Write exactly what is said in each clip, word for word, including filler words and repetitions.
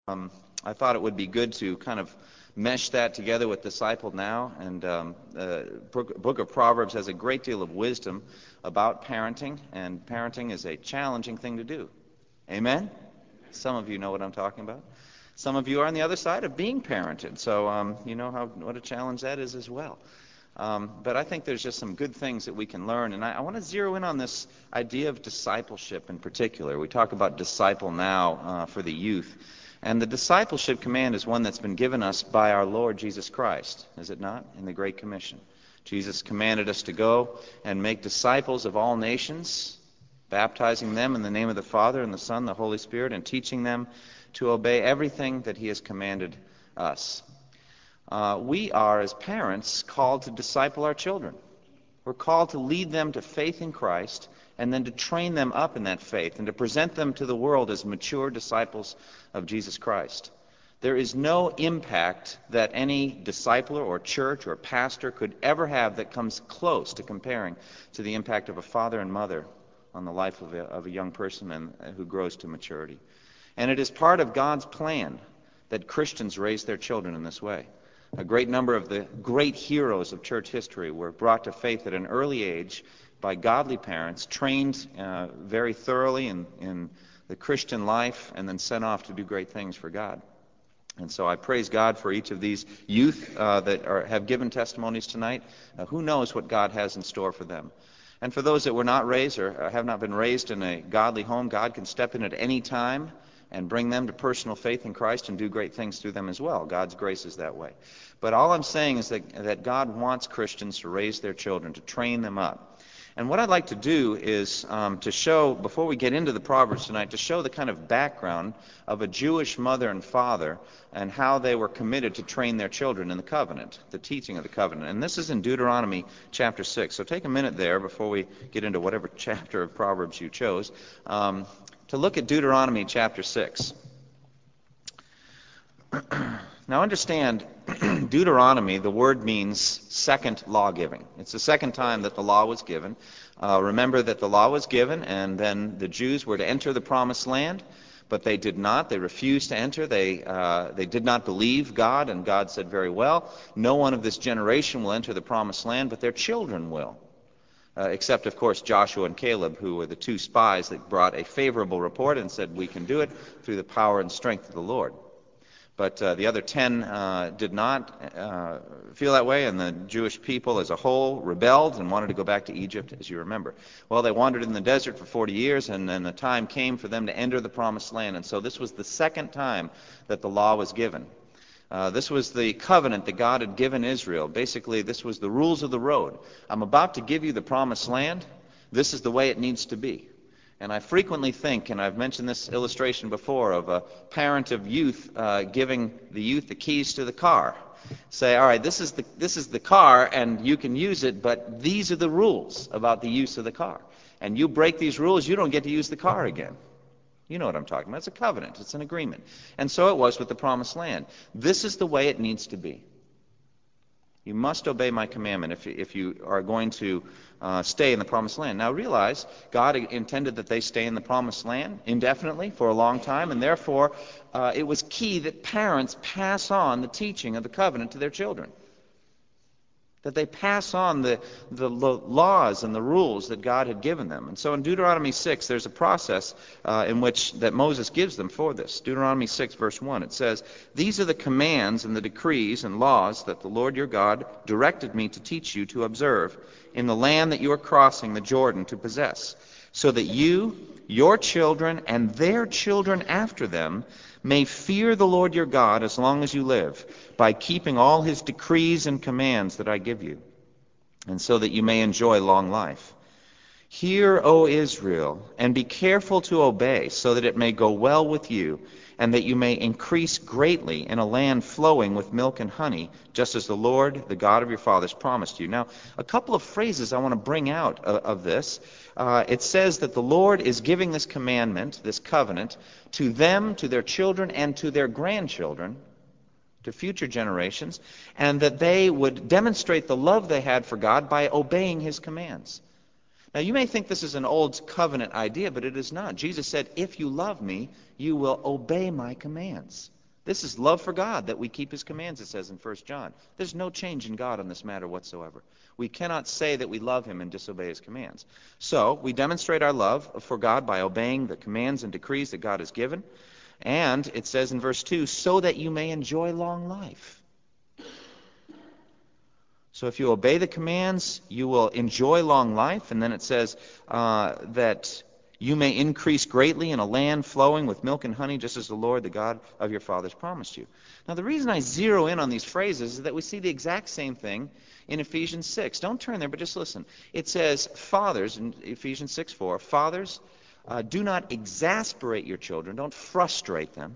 Um, I thought it would be good to kind of mesh that together with Disciple Now. And um, the book book of Proverbs has a great deal of wisdom about parenting, and parenting is a challenging thing to do. Amen? Some of you know what I'm talking about. Some of you are on the other side of being parented, so um, you know how what a challenge that is as well. Um, but I think there's just some good things that we can learn, and I, I want to zero in on this idea of discipleship in particular. We talk about Disciple Now uh, for the youth. And the discipleship command is one that's been given us by our Lord Jesus Christ, is it not? In the Great Commission. Jesus commanded us to go and make disciples of all nations, baptizing them in the name of the Father and the Son, and the Holy Spirit, and teaching them to obey everything that He has commanded us. Uh, we are, as parents, called to disciple our children. We're called to lead them to faith in Christ and then to train them up in that faith and to present them to the world as mature disciples of Jesus Christ. There is no impact that any discipler or church or pastor could ever have that comes close to comparing to the impact of a father and mother on the life of a, of a young person and, uh, who grows to maturity. And it is part of God's plan that Christians raise their children in this way. A great number of the great heroes of church history were brought to faith at an early age by godly parents, trained uh, very thoroughly in, in the Christian life, and then sent off to do great things for God. And so I praise God for each of these youth uh, that are, have given testimonies tonight. Uh, who knows what God has in store for them? And for those that were not raised or have not been raised in a godly home, God can step in at any time and bring them to personal faith in Christ and do great things through them as well. God's grace is that way. But all I'm saying is that, that God wants Christians to raise their children, to train them up. And what I'd like to do is um, to show, before we get into the Proverbs tonight, to show the kind of background of a Jewish mother and father and how they were committed to train their children in the covenant, the teaching of the covenant. And this is in Deuteronomy chapter six. So take a minute there before we get into whatever chapter of Proverbs you chose, um, to look at Deuteronomy chapter six. Now understand, Deuteronomy, the word means second law giving. It's the second time that the law was given. Uh, remember that the law was given, and then the Jews were to enter the promised land, but they did not. They refused to enter. They, uh, they did not believe God, and God said very well, no one of this generation will enter the promised land, but their children will. Uh, except, of course, Joshua and Caleb, who were the two spies that brought a favorable report and said, we can do it through the power and strength of the Lord. But uh, the other ten uh, did not uh, feel that way, and the Jewish people as a whole rebelled and wanted to go back to Egypt, as you remember. Well, they wandered in the desert for forty years, and then the time came for them to enter the promised land. And so this was the second time that the law was given. Uh, this was the covenant that God had given Israel. Basically, this was the rules of the road. I'm about to give you the promised land. This is the way it needs to be. And I frequently think, and I've mentioned this illustration before, of a parent of youth uh, giving the youth the keys to the car. Say, all right, this is the this is the car, and you can use it, but these are the rules about the use of the car. And you break these rules, you don't get to use the car again. You know what I'm talking about. It's a covenant. It's an agreement. And so it was with the promised land. This is the way it needs to be. You must obey my commandment if, if you are going to uh, stay in the promised land. Now realize, God intended that they stay in the promised land indefinitely for a long time, and therefore uh, it was key that parents pass on the teaching of the covenant to their children. That they pass on the, the laws and the rules that God had given them. And so in Deuteronomy six, there's a process uh, in which that Moses gives them for this. Deuteronomy six, verse one, it says, these are the commands and the decrees and laws that the Lord your God directed me to teach you to observe in the land that you are crossing the Jordan to possess, so that you, your children, and their children after them may fear the Lord your God as long as you live, by keeping all his decrees and commands that I give you, and so that you may enjoy long life. Hear, O Israel, and be careful to obey, so that it may go well with you, and that you may increase greatly in a land flowing with milk and honey, just as the Lord, the God of your fathers, promised you. Now, a couple of phrases I want to bring out of, of this. Uh, it says that the Lord is giving this commandment, this covenant, to them, to their children, and to their grandchildren, to future generations, and that they would demonstrate the love they had for God by obeying his commands. Now, you may think this is an old covenant idea, but it is not. Jesus said, if you love me, you will obey my commands. This is love for God, that we keep his commands, it says in First John. There's no change in God on this matter whatsoever. We cannot say that we love him and disobey his commands. So, we demonstrate our love for God by obeying the commands and decrees that God has given. And it says in verse two, so that you may enjoy long life. So if you obey the commands, you will enjoy long life. And then it says uh, that you may increase greatly in a land flowing with milk and honey, just as the Lord, the God of your fathers, promised you. Now, the reason I zero in on these phrases is that we see the exact same thing in Ephesians six. Don't turn there, but just listen. It says, fathers, in Ephesians six four, fathers, uh, do not exasperate your children. Don't frustrate them.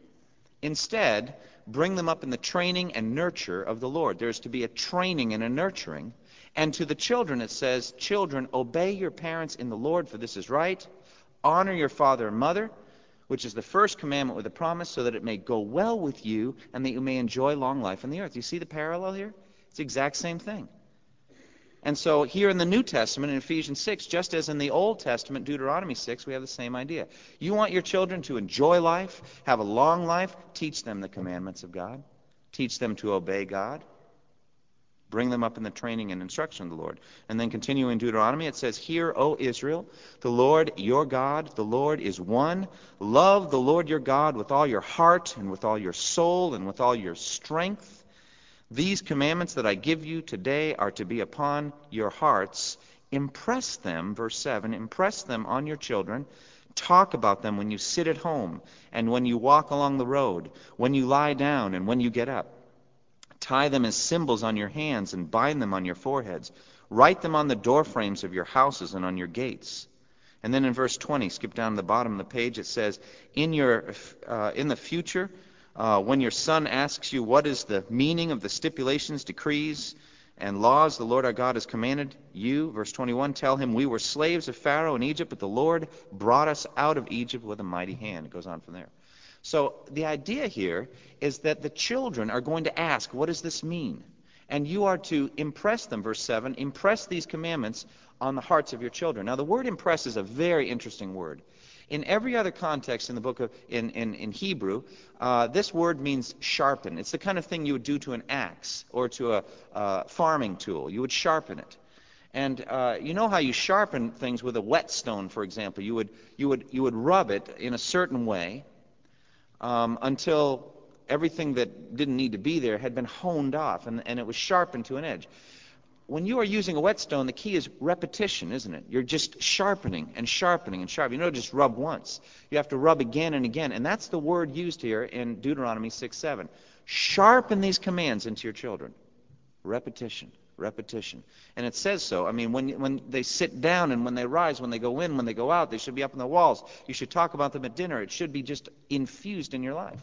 Instead, bring them up in the training and nurture of the Lord. There's to be a training and a nurturing. And to the children it says, children, obey your parents in the Lord, for this is right. Honor your father and mother, which is the first commandment with a promise, so that it may go well with you and that you may enjoy long life on the earth. You see the parallel here? It's the exact same thing. And so here in the New Testament, in Ephesians six, just as in the Old Testament, Deuteronomy six, we have the same idea. You want your children to enjoy life, have a long life, teach them the commandments of God. Teach them to obey God. Bring them up in the training and instruction of the Lord. And then continuing in Deuteronomy, it says, hear, O Israel, the Lord your God, the Lord is one. Love the Lord your God with all your heart and with all your soul and with all your strength. These commandments that I give you today are to be upon your hearts. Impress them, verse seven, impress them on your children. Talk about them when you sit at home and when you walk along the road, when you lie down and when you get up. Tie them as symbols on your hands and bind them on your foreheads. Write them on the doorframes of your houses and on your gates. And then in verse twenty, skip down to the bottom of the page, it says, in your uh, in the future, Uh, when your son asks you what is the meaning of the stipulations, decrees, and laws the Lord our God has commanded you, verse twenty-one, tell him we were slaves of Pharaoh in Egypt, but the Lord brought us out of Egypt with a mighty hand. It goes on from there. So the idea here is that the children are going to ask, what does this mean? And you are to impress them, verse seven, impress these commandments on the hearts of your children. Now the word impress is a very interesting word. In every other context in the book of in, in, in Hebrew, uh, this word means sharpen. It's the kind of thing you would do to an axe or to a uh, farming tool. You would sharpen it. And uh, you know how you sharpen things with a whetstone, for example. You would you would you would rub it in a certain way um, until everything that didn't need to be there had been honed off, and, and it was sharpened to an edge. When you are using a whetstone, the key is repetition, isn't it? You're just sharpening and sharpening and sharpening. You don't just rub once. You have to rub again and again. And that's the word used here in Deuteronomy six seven. Sharpen these commands into your children. Repetition, repetition. And it says so. I mean, when, when they sit down and when they rise, when they go in, when they go out, they should be up on the walls. You should talk about them at dinner. It should be just infused in your life.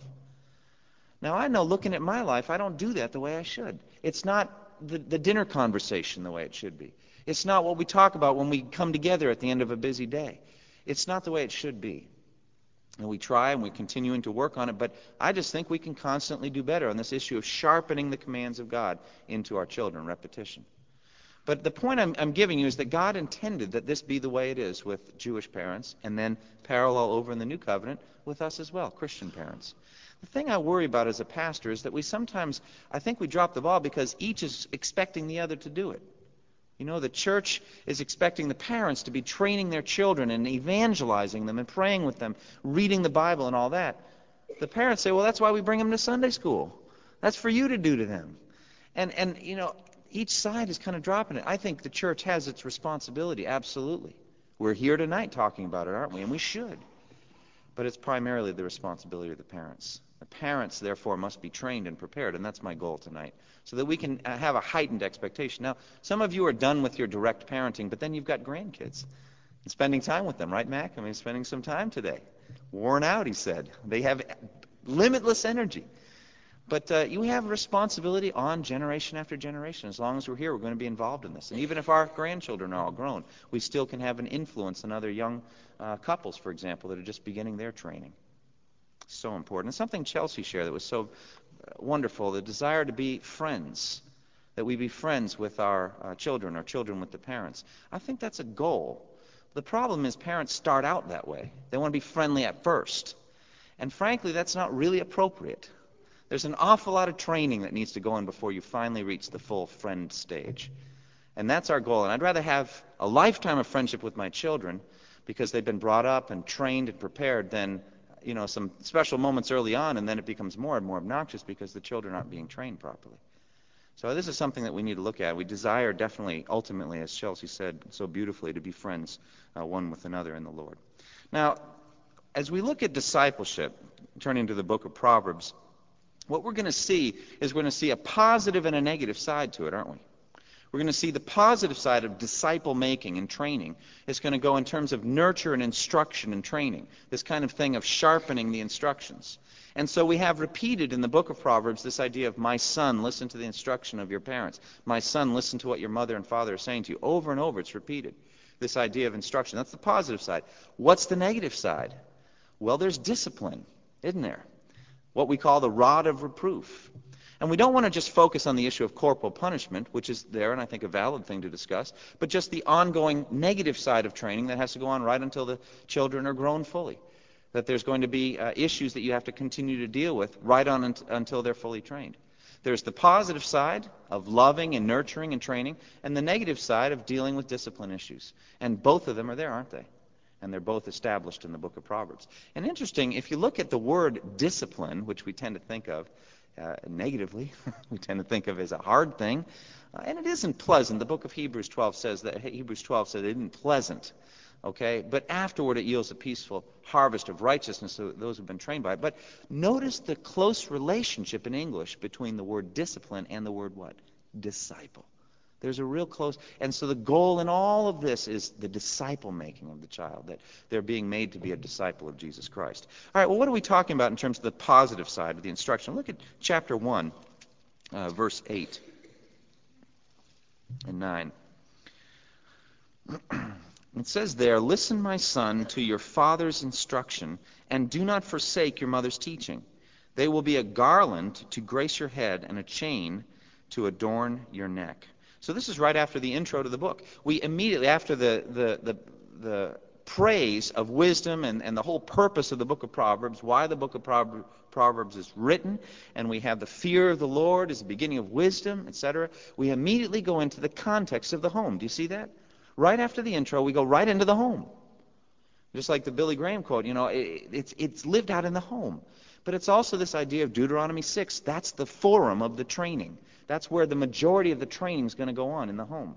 Now, I know looking at my life, I don't do that the way I should. It's not The, the dinner conversation the way it should be. It's not what we talk about when we come together at the end of a busy day. It's not the way it should be. And we try and we're continuing to work on it, but I just think we can constantly do better on this issue of sharpening the commands of God into our children, repetition. But the point I'm, I'm giving you is that God intended that this be the way it is with Jewish parents, and then parallel over in the New Covenant with us as well, Christian parents. The thing I worry about as a pastor is that we sometimes, I think we drop the ball because each is expecting the other to do it. You know, the church is expecting the parents to be training their children and evangelizing them and praying with them, reading the Bible and all that. The parents say, well, that's why we bring them to Sunday school. That's for you to do to them. And, and you know, each side is kind of dropping it. I think the church has its responsibility, absolutely. We're here tonight talking about it, aren't we? And we should. But it's primarily the responsibility of the parents. The parents, therefore, must be trained and prepared, and that's my goal tonight, so that we can have a heightened expectation. Now, some of you are done with your direct parenting, but then you've got grandkids and spending time with them, right, Mac? I mean, spending some time today. Worn out, he said. They have limitless energy. But uh, you have responsibility on generation after generation. As long as we're here, we're going to be involved in this. And even if our grandchildren are all grown, we still can have an influence on other young uh, couples, for example, that are just beginning their training. So important. And something Chelsea shared that was so wonderful, the desire to be friends that we be friends with our uh, children, or children with the parents. I think that's a goal. The problem is parents start out that way. They want to be friendly at first. And frankly, that's not really appropriate. There's an awful lot of training that needs to go in before you finally reach the full friend stage. And that's our goal. And I'd rather have a lifetime of friendship with my children because they've been brought up and trained and prepared than, you know, some special moments early on, and then it becomes more and more obnoxious because the children aren't being trained properly. So this is something that we need to look at. We desire definitely, ultimately, as Chelsea said so beautifully, to be friends uh, one with another in the Lord. Now, as we look at discipleship, turning to the book of Proverbs, what we're going to see is we're going to see a positive and a negative side to it, aren't we? We're going to see the positive side of disciple making and training. It's going to go in terms of nurture and instruction and training, this kind of thing of sharpening the instructions. And so we have repeated in the book of Proverbs this idea of, my son, listen to the instruction of your parents. My son, listen to what your mother and father are saying to you. Over and over it's repeated, this idea of instruction. That's the positive side. What's the negative side? Well, there's discipline, isn't there? What we call the rod of reproof. And we don't want to just focus on the issue of corporal punishment, which is there and I think a valid thing to discuss, but just the ongoing negative side of training that has to go on right until the children are grown fully. That there's going to be uh, issues that you have to continue to deal with right on unt- until they're fully trained. There's the positive side of loving and nurturing and training, and the negative side of dealing with discipline issues. And both of them are there, aren't they? And they're both established in the book of Proverbs. And interesting, if you look at the word discipline, which we tend to think of uh, negatively, we tend to think of as a hard thing, uh, and it isn't pleasant. The book of Hebrews twelve says that Hebrews twelve says it isn't pleasant, okay? But afterward it yields a peaceful harvest of righteousness to those who've been trained by it. But notice the close relationship in English between the word discipline and the word what? Disciple. There's a real close, and so the goal in all of this is the disciple making of the child, that they're being made to be a disciple of Jesus Christ. All right, well, what are we talking about in terms of the positive side of the instruction? Look at chapter one, uh, verse eight and nine. It says there, listen, my son, to your father's instruction, and do not forsake your mother's teaching. They will be a garland to grace your head and a chain to adorn your neck. So this is right after the intro to the book. We immediately, after the the the, the praise of wisdom and, and the whole purpose of the book of Proverbs, why the book of Proverbs, Proverbs is written, and we have the fear of the Lord as the beginning of wisdom, et cetera, we immediately go into the context of the home. Do you see that? Right after the intro, we go right into the home. Just like the Billy Graham quote, you know, it, it's it's lived out in the home. But it's also this idea of Deuteronomy six. That's the forum of the training. That's where the majority of the training is going to go on, in the home.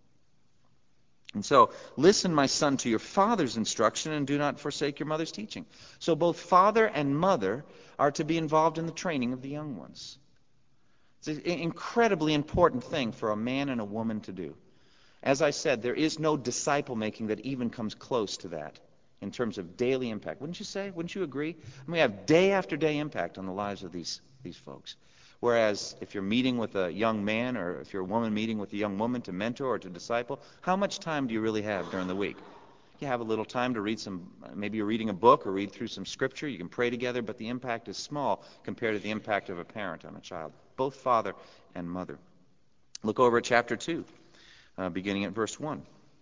And so, listen, my son, to your father's instruction, and do not forsake your mother's teaching. So both father and mother are to be involved in the training of the young ones. It's an incredibly important thing for a man and a woman to do. As I said, there is no disciple making that even comes close to that in terms of daily impact. Wouldn't you say? Wouldn't you agree? I mean, we have day after day impact on the lives of these, these folks. Whereas if you're meeting with a young man, or if you're a woman meeting with a young woman to mentor or to disciple, how much time do you really have during the week? You have a little time to read some, maybe you're reading a book or read through some scripture, you can pray together, but the impact is small compared to the impact of a parent on a child, both father and mother. Look over at chapter two, uh, beginning at verse one.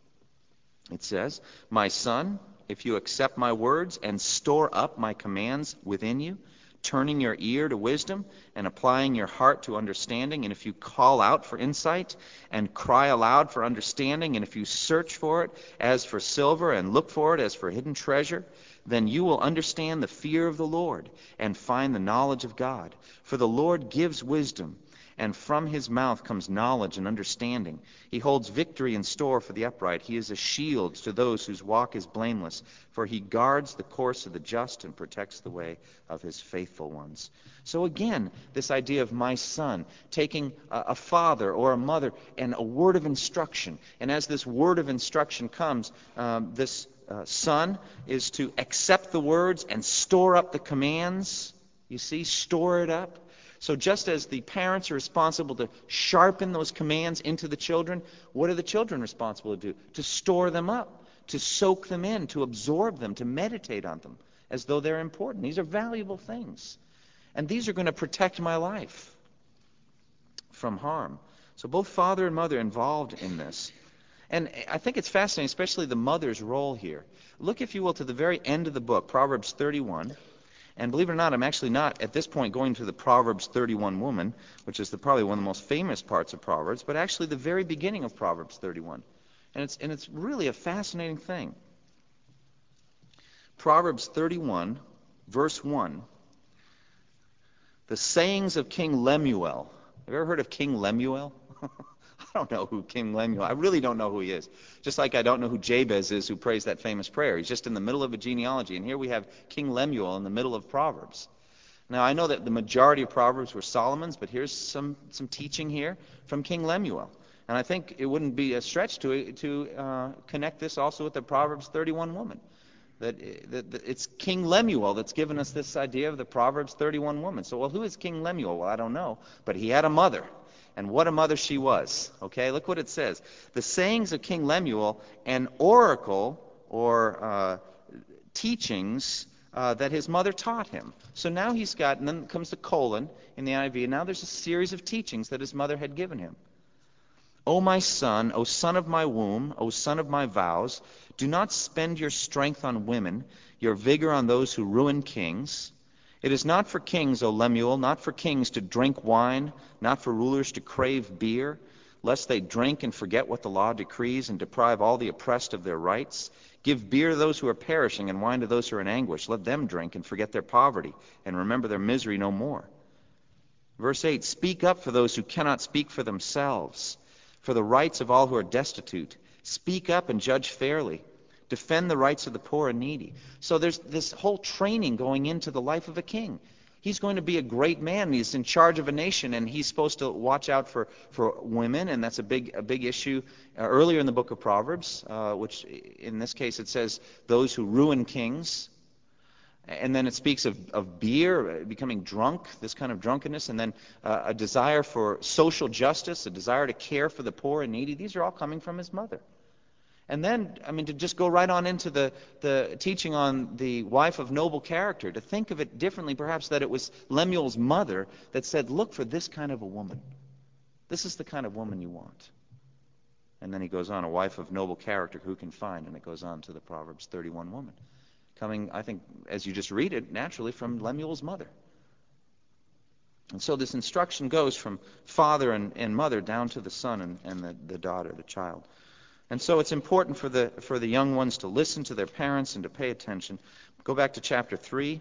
It says, my son, if you accept my words and store up my commands within you, turning your ear to wisdom and applying your heart to understanding, and if you call out for insight and cry aloud for understanding, and if you search for it as for silver and look for it as for hidden treasure, then you will understand the fear of the Lord and find the knowledge of God. For the Lord gives wisdom, and from his mouth comes knowledge and understanding. He holds victory in store for the upright. He is a shield to those whose walk is blameless, for he guards the course of the just and protects the way of his faithful ones. So again, this idea of my son, taking a, a father or a mother and a word of instruction. And as this word of instruction comes, um, this uh, son is to accept the words and store up the commands. You see, store it up. So just as the parents are responsible to sharpen those commands into the children, what are the children responsible to do? To store them up, to soak them in, to absorb them, to meditate on them as though they're important. These are valuable things. And these are going to protect my life from harm. So both father and mother involved in this. And I think it's fascinating, especially the mother's role here. Look, if you will, to the very end of the book, Proverbs thirty-one. And believe it or not, I'm actually not, at this point, going to the Proverbs thirty-one woman, which is the, probably one of the most famous parts of Proverbs, but actually the very beginning of Proverbs thirty-one. And it's, and it's really a fascinating thing. Proverbs thirty-one, verse one. The sayings of King Lemuel. Have you ever heard of King Lemuel? I don't know who King Lemuel, I really don't know who he is. Just like I don't know who Jabez is who prays that famous prayer. He's just in the middle of a genealogy. And here we have King Lemuel in the middle of Proverbs. Now I know that the majority of Proverbs were Solomon's, but here's some, some teaching here from King Lemuel. And I think it wouldn't be a stretch to, to uh, connect this also with the Proverbs thirty-one woman. That, that, that it's King Lemuel that's given us this idea of the Proverbs thirty-one woman. So, well, who is King Lemuel? Well, I don't know. But he had a mother. And what a mother she was. Okay, look what it says. The sayings of King Lemuel, an oracle or uh, teachings uh, that his mother taught him. So now he's got, and then comes the colon in the N I V, and now there's a series of teachings that his mother had given him. O my son, O son of my womb, O son of my vows, do not spend your strength on women, your vigor on those who ruin kings. It is not for kings, O Lemuel, not for kings to drink wine, not for rulers to crave beer, lest they drink and forget what the law decrees and deprive all the oppressed of their rights. Give beer to those who are perishing and wine to those who are in anguish. Let them drink and forget their poverty and remember their misery no more. Verse eight, speak up for those who cannot speak for themselves, for the rights of all who are destitute. Speak up and judge fairly. Defend the rights of the poor and needy. So there's this whole training going into the life of a king. He's going to be a great man. He's in charge of a nation, and he's supposed to watch out for, for women, and that's a big a big issue. Uh, earlier in the book of Proverbs, uh, which in this case it says those who ruin kings. And then it speaks of, of beer, becoming drunk, this kind of drunkenness, and then uh, a desire for social justice, a desire to care for the poor and needy. These are all coming from his mother. And then, I mean, to just go right on into the, the teaching on the wife of noble character, to think of it differently, perhaps, that it was Lemuel's mother that said, look for this kind of a woman. This is the kind of woman you want. And then he goes on, a wife of noble character, who can find? And it goes on to the Proverbs thirty-one woman. Coming, I think, as you just read it, naturally from Lemuel's mother. And so this instruction goes from father and, and mother down to the son and, and the, the daughter, the child. And so it's important for the for the young ones to listen to their parents and to pay attention. Go back to chapter three.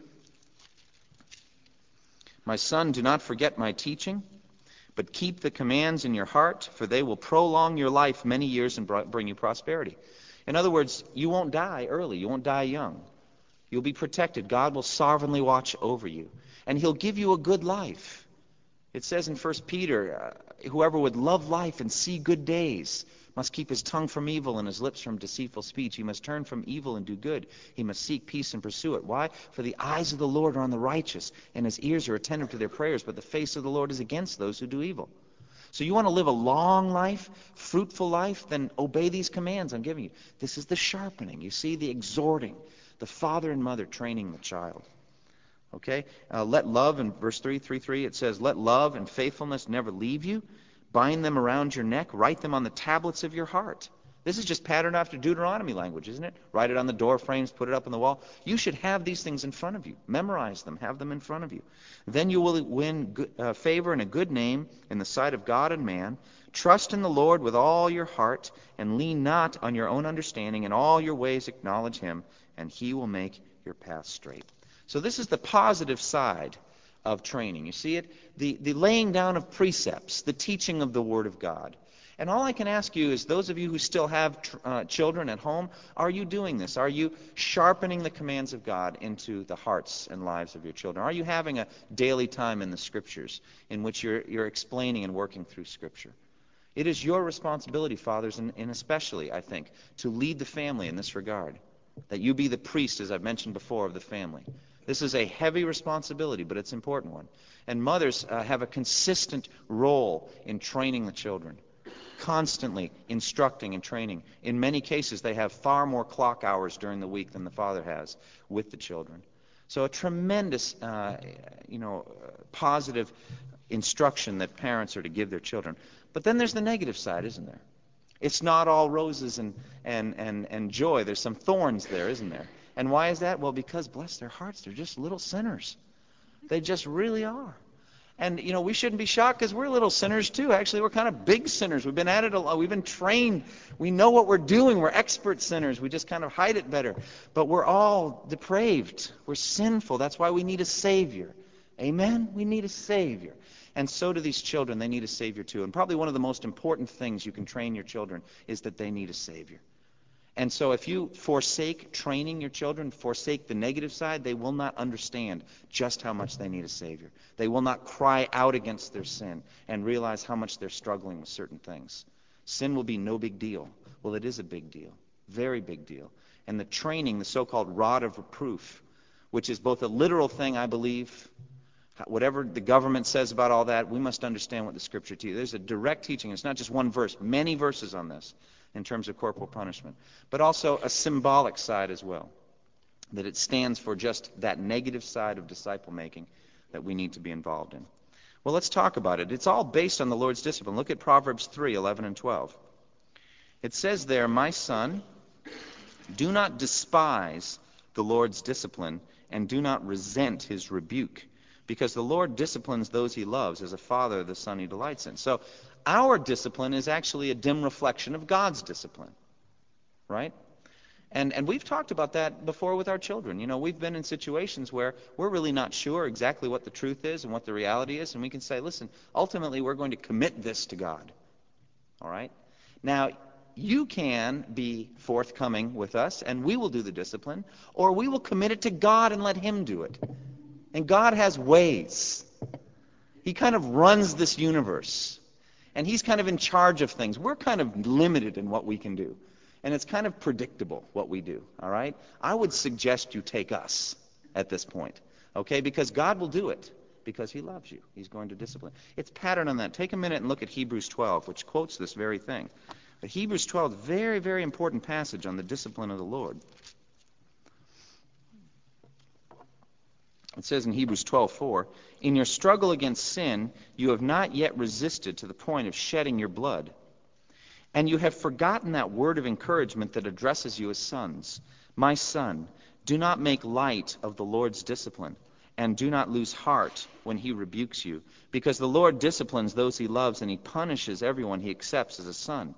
My son, do not forget my teaching, but keep the commands in your heart, for they will prolong your life many years and bring you prosperity. In other words, you won't die early. You won't die young. You'll be protected. God will sovereignly watch over you. And he'll give you a good life. It says in First Peter, uh, whoever would love life and see good days must keep his tongue from evil and his lips from deceitful speech. He must turn from evil and do good. He must seek peace and pursue it. Why? For the eyes of the Lord are on the righteous, and his ears are attentive to their prayers, but the face of the Lord is against those who do evil. So you want to live a long life, fruitful life, then obey these commands I'm giving you. This is the sharpening. You see, the exhorting, the father and mother training the child. Okay? Uh, let love, in verse three, three, three, it says, let love and faithfulness never leave you. Bind them around your neck. Write them on the tablets of your heart. This is just patterned after Deuteronomy language, isn't it? Write it on the door frames, put it up on the wall. You should have these things in front of you. Memorize them. Have them in front of you. Then you will win good, uh, favor and a good name in the sight of God and man. Trust in the Lord with all your heart, and lean not on your own understanding. In all your ways acknowledge him, and he will make your path straight. So this is the positive side of training. You see it? The, the laying down of precepts, the teaching of the Word of God. And all I can ask you is, those of you who still have tr- uh, children at home, are you doing this? Are you sharpening the commands of God into the hearts and lives of your children? Are you having a daily time in the Scriptures in which you're, you're explaining and working through Scripture? It is your responsibility, fathers, and, and especially, I think, to lead the family in this regard. That you be the priest, as I've mentioned before, of the family. This is a heavy responsibility, but it's an important one. And mothers uh, have a consistent role in training the children, constantly instructing and training. In many cases, they have far more clock hours during the week than the father has with the children. So a tremendous, uh, you know, uh, positive instruction that parents are to give their children. But then there's the negative side, isn't there? It's not all roses and, and, and, and joy. There's some thorns there, isn't there? And why is that? Well, because, bless their hearts, they're just little sinners. They just really are. And, you know, we shouldn't be shocked because we're little sinners too. Actually, we're kind of big sinners. We've been at it a lot. We've been trained. We know what we're doing. We're expert sinners. We just kind of hide it better. But we're all depraved. We're sinful. That's why we need a Savior. Amen? We need a Savior. And so do these children. They need a Savior too. And probably one of the most important things you can train your children is that they need a Savior. And so if you forsake training your children, forsake the negative side, they will not understand just how much they need a Savior. They will not cry out against their sin and realize how much they're struggling with certain things. Sin will be no big deal. Well, it is a big deal. Very big deal. And the training, the so-called rod of reproof, which is both a literal thing, I believe, whatever the government says about all that, we must understand what the Scripture teaches. There's a direct teaching. It's not just one verse, many verses on this in terms of corporal punishment, but also a symbolic side as well, that it stands for just that negative side of disciple making that we need to be involved in. Well, let's talk about it. It's all based on the Lord's discipline. Look at Proverbs three, eleven and twelve. It says there, "My son, do not despise the Lord's discipline, and do not resent his rebuke, because the Lord disciplines those he loves, as a father the son he delights in." So our discipline is actually a dim reflection of God's discipline, right? And and we've talked about that before with our children. You know, we've been in situations where we're really not sure exactly what the truth is and what the reality is, and we can say, listen, ultimately we're going to commit this to God, all right? Now, you can be forthcoming with us, and we will do the discipline, or we will commit it to God and let him do it. And God has ways. He kind of runs this universe. And he's kind of in charge of things. We're kind of limited in what we can do. And it's kind of predictable what we do, all right? I would suggest you take us at this point, okay? Because God will do it because he loves you. He's going to discipline. It's patterned on that. Take a minute and look at Hebrews twelve, which quotes this very thing. But Hebrews twelve, very, very important passage on the discipline of the Lord. It says in Hebrews twelve four, "In your struggle against sin, you have not yet resisted to the point of shedding your blood. And you have forgotten that word of encouragement that addresses you as sons. My son, do not make light of the Lord's discipline, and do not lose heart when he rebukes you, because the Lord disciplines those he loves, and he punishes everyone he accepts as a son."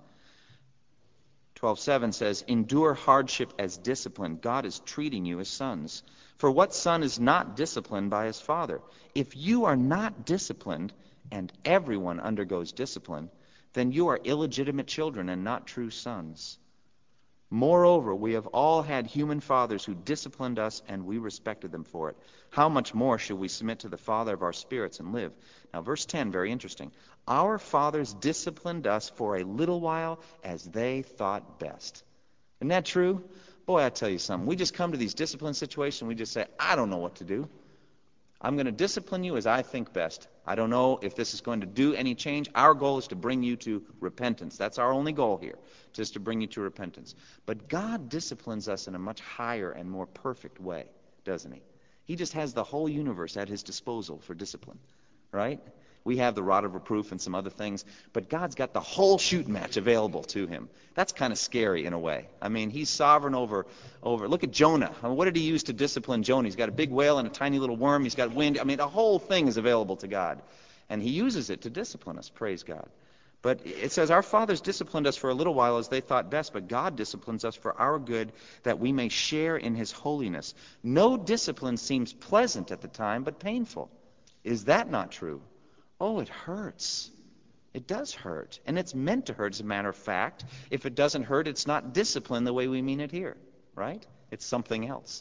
twelve seven says, "Endure hardship as discipline. God is treating you as sons. For what son is not disciplined by his father? If you are not disciplined, and everyone undergoes discipline, then you are illegitimate children and not true sons. Moreover, we have all had human fathers who disciplined us, and we respected them for it. How much more should we submit to the Father of our spirits and live?" Now, verse ten, very interesting. "Our fathers disciplined us for a little while as they thought best." Isn't that true? Boy, I tell you something. We just come to these discipline situations, we just say, I don't know what to do. I'm going to discipline you as I think best. I don't know if this is going to do any change. Our goal is to bring you to repentance. That's our only goal here, just to bring you to repentance. But God disciplines us in a much higher and more perfect way, doesn't he? He just has the whole universe at his disposal for discipline, right? We have the rod of reproof and some other things, but God's got the whole shooting match available to him. That's kind of scary in a way. I mean, he's sovereign over, over. Look at Jonah. I mean, what did he use to discipline Jonah? He's got a big whale and a tiny little worm. He's got wind. I mean, the whole thing is available to God, and he uses it to discipline us. Praise God. But it says, "Our fathers disciplined us for a little while as they thought best, but God disciplines us for our good, that we may share in his holiness. No discipline seems pleasant at the time, but painful." Is that not true? Oh, it hurts. It does hurt. And it's meant to hurt, as a matter of fact. If it doesn't hurt, it's not discipline the way we mean it here, right? It's something else.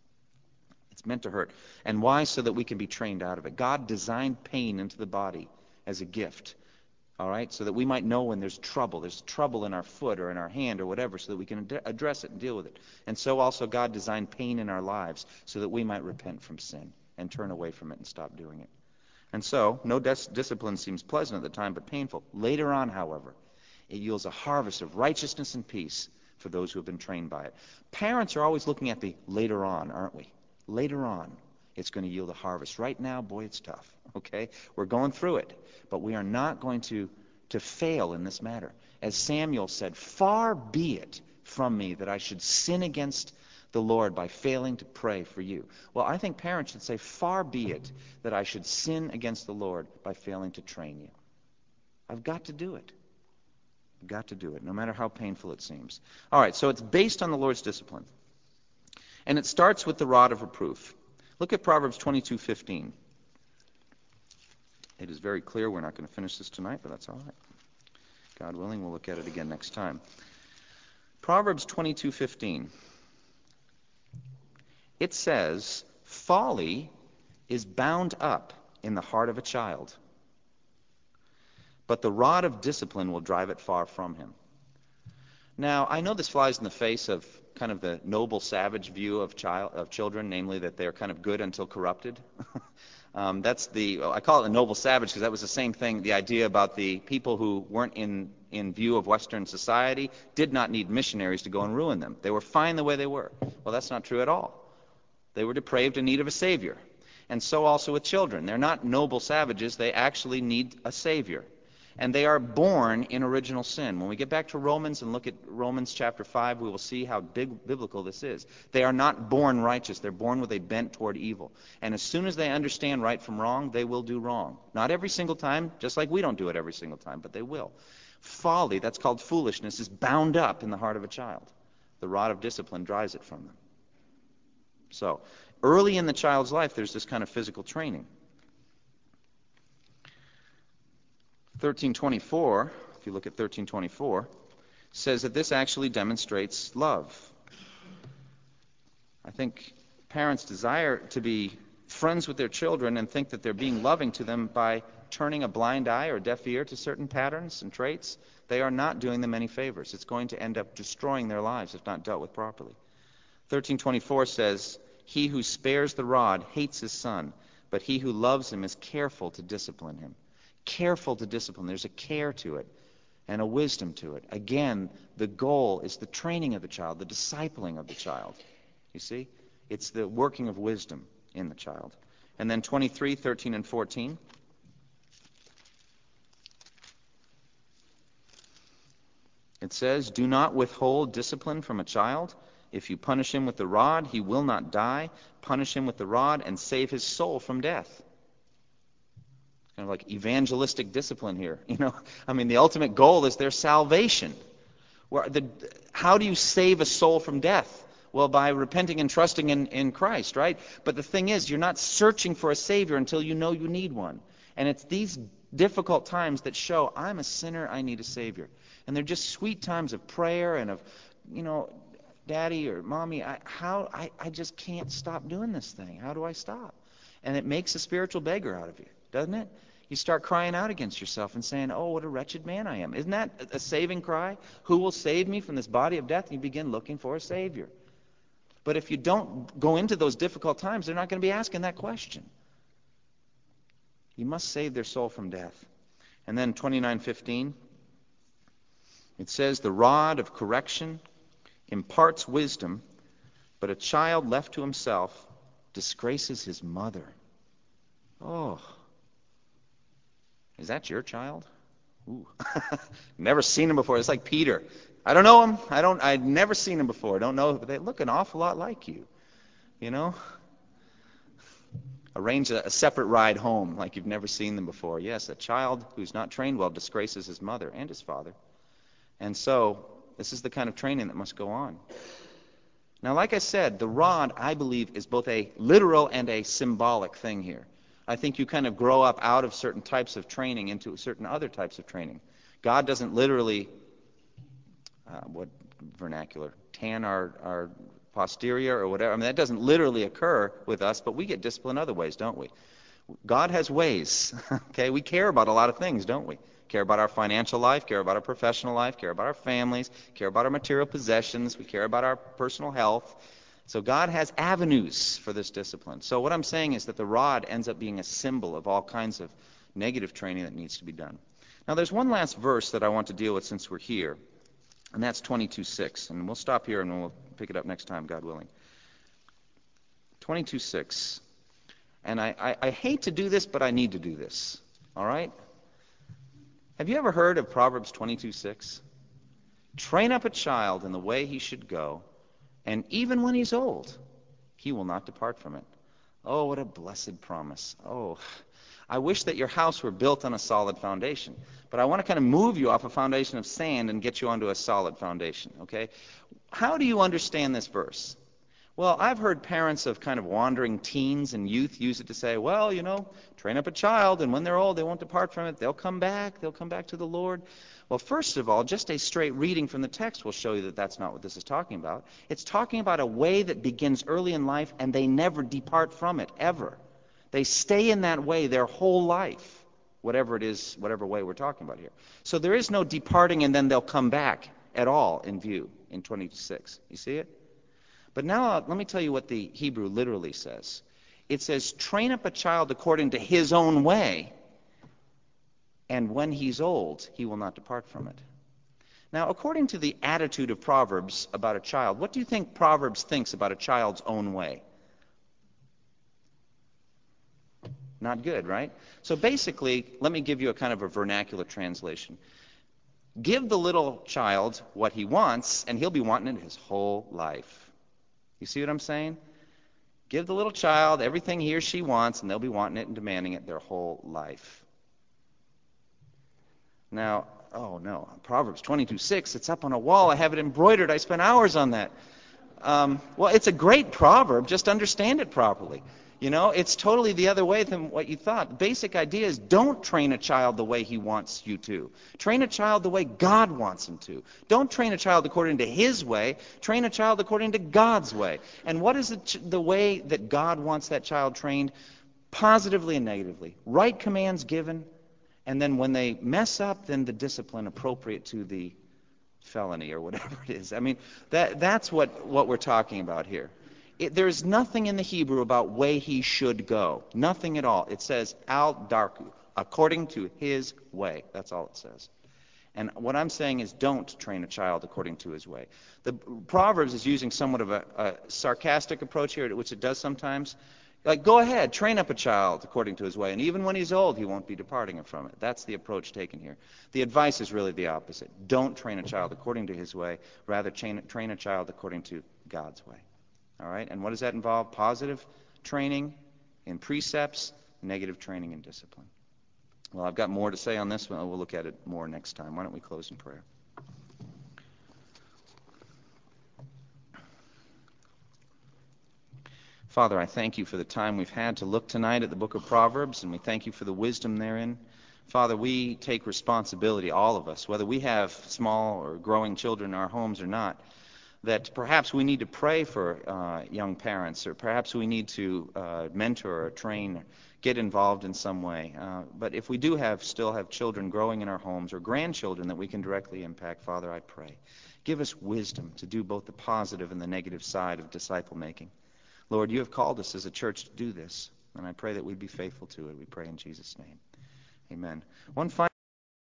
It's meant to hurt. And why? So that we can be trained out of it. God designed pain into the body as a gift, all right, so that we might know when there's trouble. There's trouble in our foot or in our hand or whatever, so that we can ad- address it and deal with it. And so also God designed pain in our lives so that we might repent from sin and turn away from it and stop doing it. And so, no dis- discipline seems pleasant at the time, but painful. Later on, however, it yields a harvest of righteousness and peace for those who have been trained by it. Parents are always looking at the later on, aren't we? Later on. it's going to yield a harvest. Right now, boy, it's tough, okay? We're going through it, but we are not going to, to fail in this matter. As Samuel said, far be it from me that I should sin against the Lord by failing to pray for you. Well, I think parents should say, far be it that I should sin against the Lord by failing to train you. I've got to do it. I've got to do it, no matter how painful it seems. All right, so it's based on the Lord's discipline. And it starts with the rod of reproof. Look at Proverbs twenty-two fifteen. It is very clear. We're not going to finish this tonight, but that's all right. God willing, we'll look at it again next time. Proverbs twenty-two fifteen. It says, folly is bound up in the heart of a child, but the rod of discipline will drive it far from him. Now, I know this flies in the face of kind of the noble savage view of child of children, namely that they're kind of good until corrupted. um, that's the, I call it the noble savage because that was the same thing, the idea about the people who weren't in, in view of Western society did not need missionaries to go and ruin them. They were fine the way they were. Well, that's not true at all. They were depraved in need of a Savior. And so also with children. They're not noble savages. They actually need a Savior. And they are born in original sin. When we get back to Romans and look at Romans chapter five, we will see how big biblical this is. They are not born righteous. They're born with a bent toward evil. And as soon as they understand right from wrong, they will do wrong. Not every single time, just like we don't do it every single time, but they will. Folly, that's called foolishness, is bound up in the heart of a child. The rod of discipline drives it from them. So, early in the child's life, there's this kind of physical training. thirteen twenty-four, if you look at thirteen twenty-four, says that this actually demonstrates love. I think parents desire to be friends with their children and think that they're being loving to them by turning a blind eye or deaf ear to certain patterns and traits. They are not doing them any favors. It's going to end up destroying their lives if not dealt with properly. thirteen twenty-four says, he who spares the rod hates his son, but he who loves him is careful to discipline him. Careful to discipline. There's a care to it and a wisdom to it. Again, the goal is the training of the child, the discipling of the child. You see? It's the working of wisdom in the child. And then twenty-three, thirteen, and fourteen. It says, do not withhold discipline from a child. If you punish him with the rod, he will not die. Punish him with the rod and save his soul from death. Kind of like evangelistic discipline here. You know, I mean, the ultimate goal is their salvation. Where the, how do you save a soul from death? Well, by repenting and trusting in, in Christ, right? But the thing is, you're not searching for a Savior until you know you need one. And it's these difficult times that show, I'm a sinner, I need a Savior. And they're just sweet times of prayer and of, you know, Daddy or Mommy, I, how I, I just can't stop doing this thing. How do I stop? And it makes a spiritual beggar out of you, doesn't it? You start crying out against yourself and saying, oh, what a wretched man I am. Isn't that a saving cry? Who will save me from this body of death? And you begin looking for a Savior. But if you don't go into those difficult times, they're not going to be asking that question. You must save their soul from death. And then twenty-nine fifteen, it says, the rod of correction imparts wisdom, but a child left to himself disgraces his mother. Oh, is that your child? Ooh, never seen him before. It's like Peter. I don't know him. I don't. I'd never seen him before. I don't know, but they look an awful lot like you. You know. Arrange a, a separate ride home, like you've never seen them before. Yes, a child who's not trained well disgraces his mother and his father, and so this is the kind of training that must go on. Now, like I said, the rod, I believe, is both a literal and a symbolic thing here. I think you kind of grow up out of certain types of training into certain other types of training. God doesn't literally, uh, what vernacular, tan our, our posterior or whatever. I mean, that doesn't literally occur with us, but we get disciplined other ways, don't we? God has ways. Okay, we care about a lot of things, don't we? Care about our financial life, care about our professional life, care about our families, care about our material possessions, we care about our personal health. So God has avenues for this discipline. So what I'm saying is that the rod ends up being a symbol of all kinds of negative training that needs to be done. Now there's one last verse that I want to deal with since we're here, and that's twenty-two six. And we'll stop here and we'll pick it up next time, God willing. twenty-two six. And I, I, I hate to do this, but I need to do this. All right? Have you ever heard of Proverbs twenty-two six? Train up a child in the way he should go, and even when he's old, he will not depart from it. Oh, what a blessed promise. Oh, I wish that your house were built on a solid foundation. But I want to kind of move you off a foundation of sand and get you onto a solid foundation, okay? How do you understand this verse? Well, I've heard parents of kind of wandering teens and youth use it to say, well, you know, train up a child, and when they're old, they won't depart from it. They'll come back. They'll come back to the Lord. Well, first of all, just a straight reading from the text will show you that that's not what this is talking about. It's talking about a way that begins early in life, and they never depart from it, ever. They stay in that way their whole life, whatever it is, whatever way we're talking about here. So there is no departing and then they'll come back at all in view in twenty-six. You see it? But now uh, let me tell you what the Hebrew literally says. It says, train up a child according to his own way, and when he's old, he will not depart from it. Now, according to the attitude of Proverbs about a child, what do you think Proverbs thinks about a child's own way? Not good, right? So basically, let me give you a kind of a vernacular translation. Give the little child what he wants, and he'll be wanting it his whole life. You see what I'm saying? Give the little child everything he or she wants, and they'll be wanting it and demanding it their whole life. Now, oh no, Proverbs twenty-two six, it's up on a wall. I have it embroidered. I spent hours on that. Um, well, it's a great proverb. Just understand it properly. You know, it's totally the other way than what you thought. The basic idea is don't train a child the way he wants you to. Train a child the way God wants him to. Don't train a child according to his way. Train a child according to God's way. And what is the, ch- the way that God wants that child trained? Positively and negatively. Right commands given, and then when they mess up, then the discipline appropriate to the felony or whatever it is. I mean, that that's what, what we're talking about here. It, there's nothing in the Hebrew about way he should go. Nothing at all. It says al darku, according to his way. That's all it says. And what I'm saying is don't train a child according to his way. The Proverbs is using somewhat of a, a sarcastic approach here, which it does sometimes. Like, go ahead, train up a child according to his way, and even when he's old, he won't be departing from it. That's the approach taken here. The advice is really the opposite. Don't train a child according to his way. Rather, train, train a child according to God's way. All right? And what does that involve? Positive training in precepts, negative training in discipline. Well, I've got more to say on this one. We'll look at it more next time. Why don't we close in prayer? Father, I thank you for the time we've had to look tonight at the book of Proverbs, and we thank you for the wisdom therein. Father, we take responsibility, all of us, whether we have small or growing children in our homes or not, that perhaps we need to pray for uh, young parents, or perhaps we need to uh, mentor or train, get involved in some way. Uh, but if we do have, still have children growing in our homes or grandchildren that we can directly impact, Father, I pray. Give us wisdom to do both the positive and the negative side of disciple making. Lord, you have called us as a church to do this, and I pray that we'd be faithful to it. We pray in Jesus' name. Amen. One final